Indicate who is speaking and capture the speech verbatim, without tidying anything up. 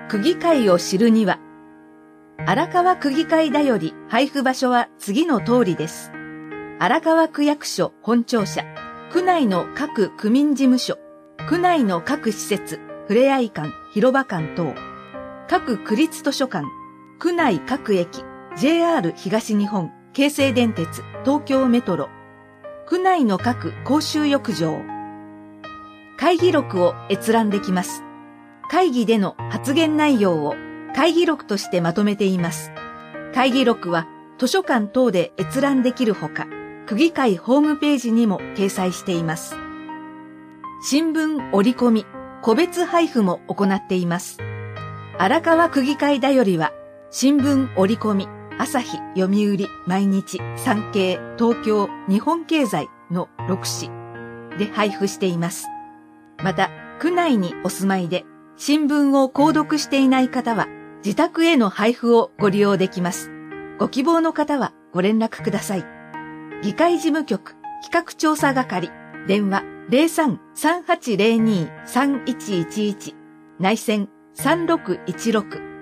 Speaker 1: 区議会を知るには、荒川区議会だより配布場所は次の通りです。荒川区役所本庁舎、区内の各区民事務所、区内の各施設、ふれあい館、広場館等、各区立図書館、区内各駅、ジェイアール 東日本、京成電鉄、東京メトロ、区内の各公衆浴場、会議録を閲覧できます。会議での発言内容を会議録としてまとめています。会議録は図書館等で閲覧できるほか、区議会ホームページにも掲載しています。新聞折り込み、個別配布も行っています。荒川区議会だよりは、新聞折り込み、朝日、読売、毎日、産経、東京、日本経済のろくしんで配布しています。また、区内にお住まいで、新聞を購読していない方は、自宅への配布をご利用できます。ご希望の方はご連絡ください。議会事務局企画調査係、電話 ゼロさん さんはちゼロに さんいちいちいち、内線さんろくいちろく